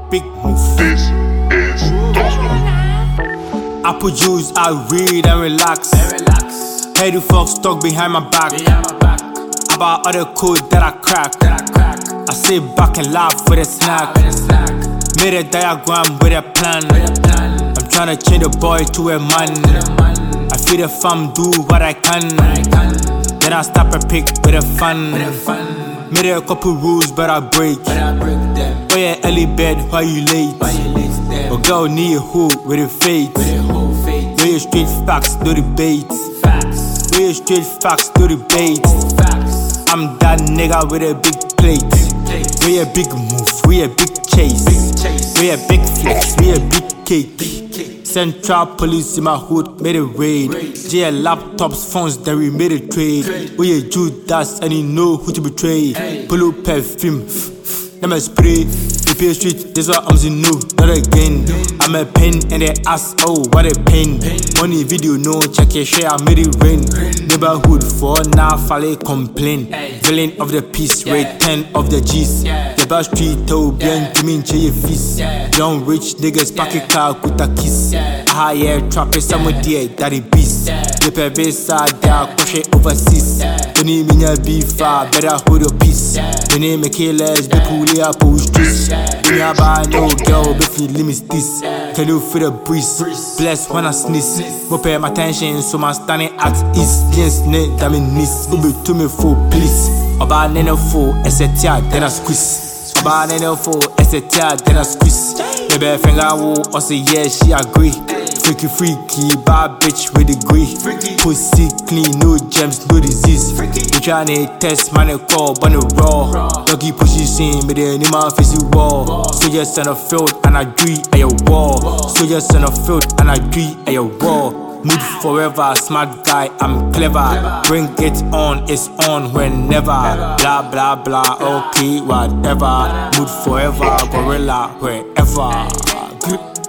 big move. This is gospel. Apple juice, I read and relax. Hey, the fuck stuck behind my back. About other code that I crack. I sit back and laugh with a snack. Made a diagram with a plan. I'm tryna change the boy to a man. I feel the fam, do what I can. Then I stop a pick with a fun. Made a couple rules, but I break. Oh yeah, early bed, why you late? A girl need a hoe with a fate. Where you straight facts, no debate. Where you straight facts, no debate. I'm that nigga with a big plate. We a big move, we a big chase. We a big flex, we a big cake. Central police in my hood made a raid. GL laptops, phones, then we made a trade. We a Judas and you know who to betray. Pull up perfume, let me spray. Repair street, this what I'm saying, no, not again. I'm a pen and they ask, oh, what a pain. Money video, no, check your share, I made it rain. Neighborhood for now, Fale complain. Villain of the piece, rate 10 of the G's. The bad street, tell bien, to me, your feast. Young rich niggas, pack a car with a kiss. Ah, yeah, trapping someone there, daddy beast. The pebble side, there, crochet overseas. When you mean your beef, better hold your peace. When you make it less, be pulley up, push streets. When you buy no girl, be feeling this. Tell you for the breeze, bless when I sneeze. Go pay my attention, so my standing at ease. Yes, ne, damn it, niece. Go be to me for please. About nene for, etc. Then I squeeze. About nene for, etc. Then I squeeze. Maybe finger will, or say yeah, she agree. Freaky, bad bitch with degree. Pussy clean, no gems, no disease. We tryna test, man, a call, but no raw. Doggy pushes in, me the animal face you wall. Soldiers on the field, and I agree at your wall. Soldiers on the field, and I agree at your wall. Mood forever, smart guy, I'm clever. Bring it on, it's on whenever. Blah, blah, blah, okay, whatever. Mood forever, gorilla, wherever.